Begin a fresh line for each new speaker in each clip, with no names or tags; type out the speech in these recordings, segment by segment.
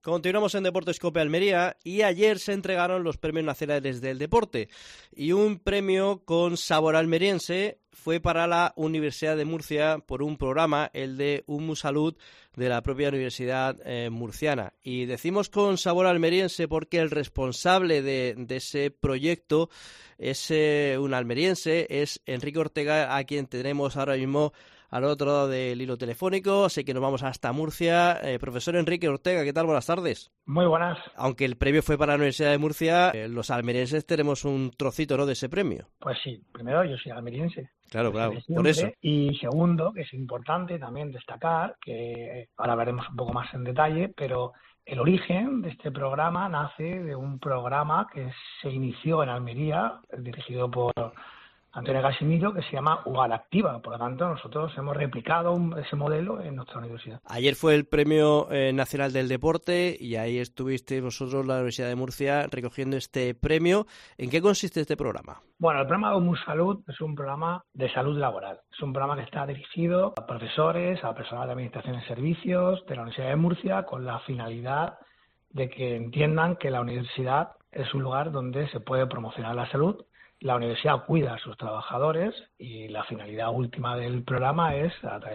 Continuamos en Deportes Cope Almería y ayer se entregaron los premios nacionales del deporte y un premio con sabor almeriense fue para la Universidad de Murcia por un programa, el de Humus-Salud, de la propia Universidad Murciana. Y decimos con sabor almeriense porque el responsable de ese proyecto es un almeriense, es Enrique Ortega, a quien tenemos ahora mismo al otro lado del hilo telefónico, así que nos vamos hasta Murcia. Profesor Enrique Ortega, ¿qué tal? Buenas tardes.
Muy buenas.
Aunque el premio fue para la Universidad de Murcia, los almerienses tenemos un trocito, ¿no?, de ese premio.
Pues sí, primero yo soy almeriense.
Claro, por eso.
Y segundo, que es importante también destacar, que ahora veremos un poco más en detalle, pero el origen de este programa nace de un programa que se inició en Almería, dirigido por Antonio Casimiro, que se llama UGAL Activa. Por lo tanto, nosotros hemos replicado ese modelo en nuestra universidad.
Ayer fue el Premio Nacional del Deporte y ahí estuvisteis vosotros, la Universidad de Murcia, recogiendo este premio. ¿En qué consiste este programa?
Bueno, el programa de Humus-Salud es un programa de salud laboral. Es un programa que está dirigido a profesores, a personal de administración de servicios de la Universidad de Murcia, con la finalidad de que entiendan que la universidad es un lugar donde se puede promocionar la salud. La universidad cuida a sus trabajadores y la finalidad última del programa es, a través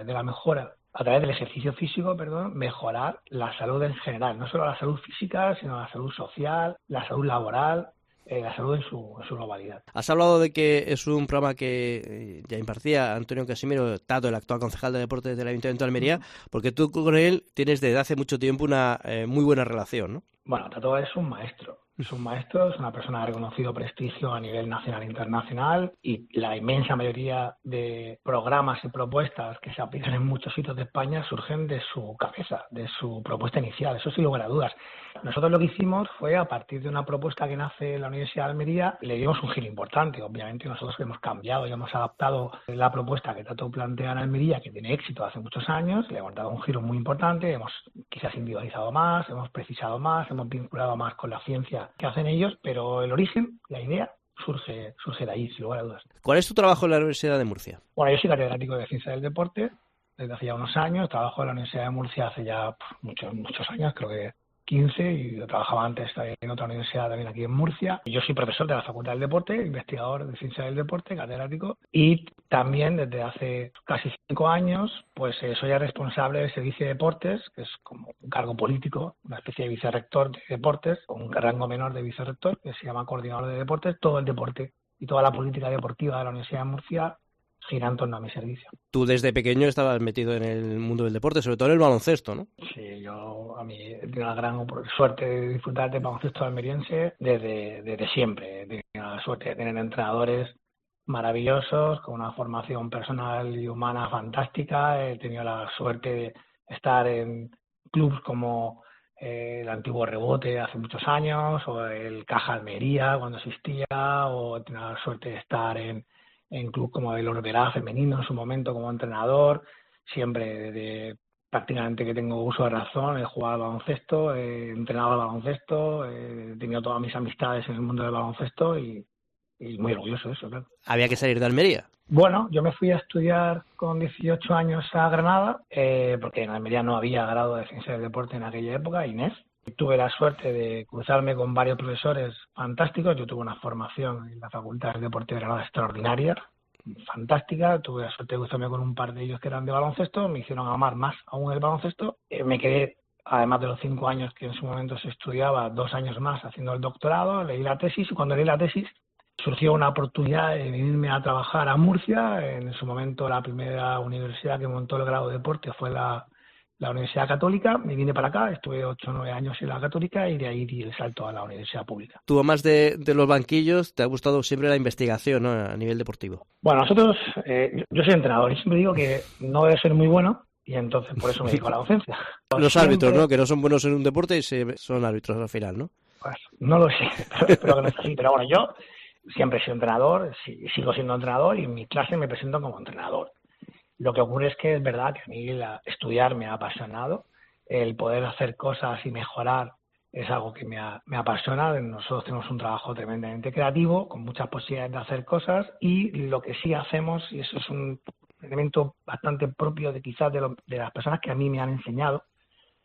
del ejercicio físico, mejorar la salud en general, no solo la salud física, sino la salud social, la salud laboral, la salud en su globalidad.
Has hablado de que es un programa que ya impartía Antonio Casimiro, Tato, el actual concejal de deportes del Ayuntamiento de Almería, porque tú con él tienes desde hace mucho tiempo una muy buena relación, ¿no?
Bueno, Tato es un maestro. Es un maestro, es una persona de reconocido prestigio a nivel nacional e internacional y la inmensa mayoría de programas y propuestas que se aplican en muchos sitios de España surgen de su cabeza, de su propuesta inicial, eso sin lugar a dudas. Nosotros lo que hicimos fue, a partir de una propuesta que nace en la Universidad de Almería, le dimos un giro importante. Obviamente nosotros hemos cambiado y hemos adaptado la propuesta que Tato plantea en Almería, que tiene éxito hace muchos años, le hemos dado un giro muy importante, hemos quizás individualizado más, hemos precisado más, hemos vinculado más con la ciencia que hacen ellos, pero el origen, la idea, surge de ahí, sin lugar a dudas.
¿Cuál es tu trabajo en la Universidad de Murcia?
Bueno, yo soy catedrático de Ciencia del Deporte desde hace ya unos años, trabajo en la Universidad de Murcia hace ya muchos años, creo que 15, y yo trabajaba antes en otra universidad también aquí en Murcia. Yo soy profesor de la Facultad del Deporte, investigador de Ciencia del Deporte, catedrático, y también desde hace casi 5 años pues soy el responsable del Servicio de Deportes, que es como un cargo político, una especie de vicerrector de deportes, con un rango menor de vicerrector, que se llama coordinador de deportes. Todo el deporte y toda la política deportiva de la Universidad de Murcia gira en torno a mi servicio.
Tú desde pequeño estabas metido en el mundo del deporte, sobre todo en el baloncesto, ¿no?
Sí, a mí he tenido la gran suerte de disfrutar del baloncesto almeriense desde siempre. He tenido la suerte de tener entrenadores maravillosos, con una formación personal y humana fantástica. He tenido la suerte de estar en clubes como el antiguo Rebote hace muchos años, o el Caja Almería cuando existía, o he tenido la suerte de estar en club como el Orbera femenino en su momento como entrenador. Siempre desde prácticamente que tengo uso de razón he jugado al baloncesto, he entrenado al baloncesto, he tenido todas mis amistades en el mundo del baloncesto y muy orgulloso de eso, claro.
¿Había que salir de Almería?
Bueno, yo me fui a estudiar con 18 años a Granada, porque en Almería no había grado de Ciencia del Deporte en aquella época, INEF. Tuve la suerte de cruzarme con varios profesores fantásticos. Yo tuve una formación en la Facultad de Deporte de Granada extraordinaria, fantástica. Tuve la suerte de cruzarme con un par de ellos que eran de baloncesto, me hicieron amar más aún el baloncesto. Me quedé, además de los 5 años que en su momento se estudiaba, 2 años más haciendo el doctorado, leí la tesis, y cuando leí la tesis surgió una oportunidad de venirme a trabajar a Murcia. En su momento la primera universidad que montó el grado de deporte fue la Universidad Católica. Me vine para acá, estuve 8 o 9 años en la Católica y de ahí di el salto a la universidad pública.
Tú, además de los banquillos, te ha gustado siempre la investigación, ¿no?, a nivel deportivo.
Bueno, nosotros, yo soy entrenador y siempre digo que no debe ser muy bueno, y entonces por eso me dedico a la docencia.
Los árbitros, ¿no?, que no son buenos en un deporte y son árbitros al final, ¿no?
Pues no lo sé, pero espero que no sea así. Pero bueno, yo siempre he sido entrenador, sigo siendo entrenador, y en mi clase me presento como entrenador. Lo que ocurre es que es verdad que a mí estudiar me ha apasionado, el poder hacer cosas y mejorar es algo que me apasiona. Nosotros tenemos un trabajo tremendamente creativo, con muchas posibilidades de hacer cosas, y lo que sí hacemos, y eso es un elemento bastante propio de quizás de las personas que a mí me han enseñado,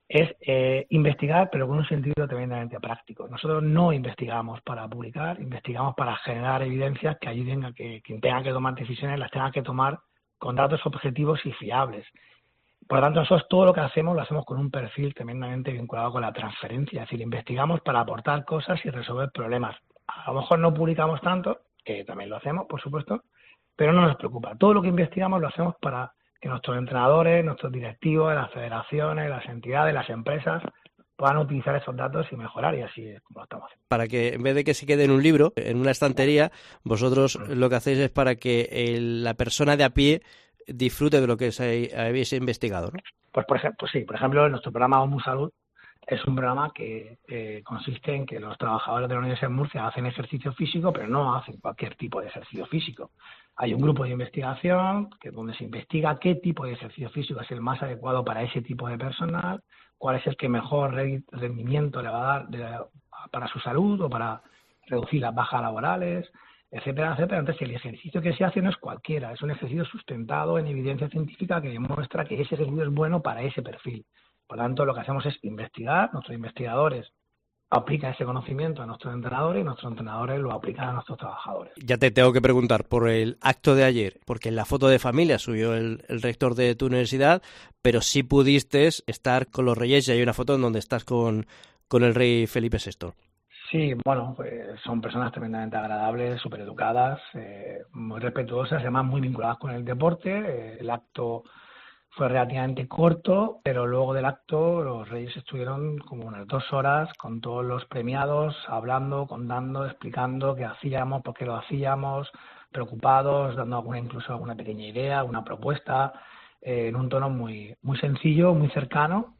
es investigar, pero con un sentido tremendamente práctico. Nosotros no investigamos para publicar, investigamos para generar evidencias que ayuden a que quien tenga que tomar decisiones las tenga que tomar con datos objetivos y fiables. Por lo tanto, nosotros todo lo que hacemos lo hacemos con un perfil tremendamente vinculado con la transferencia, es decir, investigamos para aportar cosas y resolver problemas. A lo mejor no publicamos tanto, que también lo hacemos, por supuesto, pero no nos preocupa. Todo lo que investigamos lo hacemos para que nuestros entrenadores, nuestros directivos, las federaciones, las entidades, las empresas puedan utilizar esos datos y mejorar, y así es como lo estamos haciendo.
Para que en vez de que se quede en un libro, en una estantería, vosotros lo que hacéis es para que la persona de a pie disfrute de lo que habéis investigado, ¿no?
Pues por ejemplo, nuestro programa OMU Salud es un programa que consiste en que los trabajadores de la Universidad de Murcia hacen ejercicio físico, pero no hacen cualquier tipo de ejercicio físico. Hay un grupo de investigación donde se investiga qué tipo de ejercicio físico es el más adecuado para ese tipo de personal, cuál es el que mejor rendimiento le va a dar para su salud o para reducir las bajas laborales, etcétera, etcétera. Entonces, el ejercicio que se hace no es cualquiera, es un ejercicio sustentado en evidencia científica que demuestra que ese ejercicio es bueno para ese perfil. Por lo tanto, lo que hacemos es investigar, nuestros investigadores aplican ese conocimiento a nuestros entrenadores y nuestros entrenadores lo aplican a nuestros trabajadores.
Ya te tengo que preguntar por el acto de ayer, porque en la foto de familia subió el rector de tu universidad, pero sí pudiste estar con los reyes y hay una foto en donde estás con el rey Felipe VI.
Sí, bueno, pues son personas tremendamente agradables, súper educadas, muy respetuosas, además muy vinculadas con el deporte. El acto fue relativamente corto, pero luego del acto los reyes estuvieron como unas 2 horas con todos los premiados, hablando, contando, explicando qué hacíamos, por qué lo hacíamos, preocupados, dando incluso alguna pequeña idea, alguna propuesta, en un tono muy sencillo, muy cercano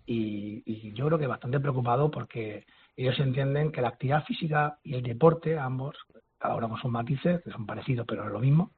y yo creo que bastante preocupado porque ellos entienden que la actividad física y el deporte, ambos, cada uno con sus matices, que son parecidos pero es lo mismo,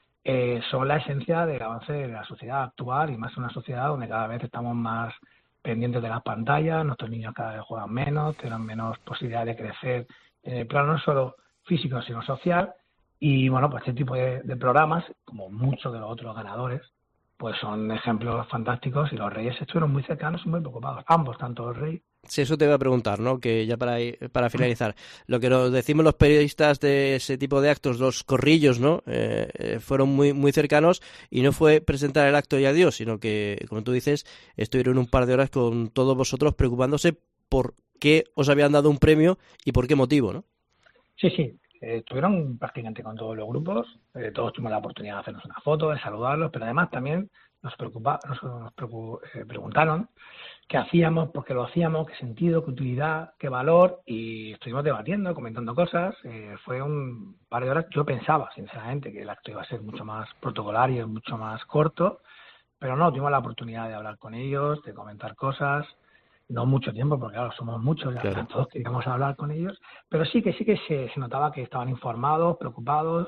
son la esencia del avance de la sociedad actual y más en una sociedad donde cada vez estamos más pendientes de las pantallas, nuestros niños cada vez juegan menos, tienen menos posibilidad de crecer en el plano no solo físico sino social y bueno, pues este tipo de programas, como muchos de los otros ganadores, pues son ejemplos fantásticos y los reyes estuvieron muy cercanos y muy preocupados, ambos, tanto el rey.
Sí, eso te iba a preguntar, ¿no? Que ya para finalizar, lo que nos decimos los periodistas de ese tipo de actos, los corrillos, ¿no? Fueron muy cercanos y no fue presentar el acto y adiós, sino que, como tú dices, estuvieron un par de horas con todos vosotros preocupándose por qué os habían dado un premio y por qué motivo, ¿no?
Sí, estuvieron prácticamente con todos los grupos, todos tuvimos la oportunidad de hacernos una foto, de saludarlos, pero además también nos preguntaron qué hacíamos, por qué lo hacíamos, qué sentido, qué utilidad, qué valor, y estuvimos debatiendo, comentando cosas. Fue un par de horas. Yo pensaba, sinceramente, que el acto iba a ser mucho más protocolario, mucho más corto, pero no, tuvimos la oportunidad de hablar con ellos, de comentar cosas, no mucho tiempo, porque claro, somos muchos, claro. Todos queríamos hablar con ellos, pero sí que se notaba que estaban informados, preocupados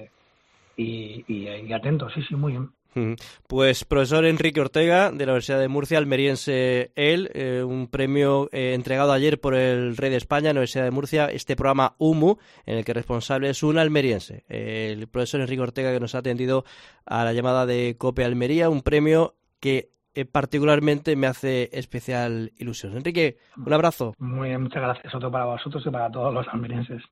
y atentos, sí, muy bien.
Pues profesor Enrique Ortega, de la Universidad de Murcia, almeriense él, un premio entregado ayer por el Rey de España, la Universidad de Murcia, este programa UMU, en el que el responsable es un almeriense, el profesor Enrique Ortega, que nos ha atendido a la llamada de COPE Almería, un premio que particularmente me hace especial ilusión. Enrique, un abrazo.
Muy bien, muchas gracias, otro para vosotros y para todos los almerienses.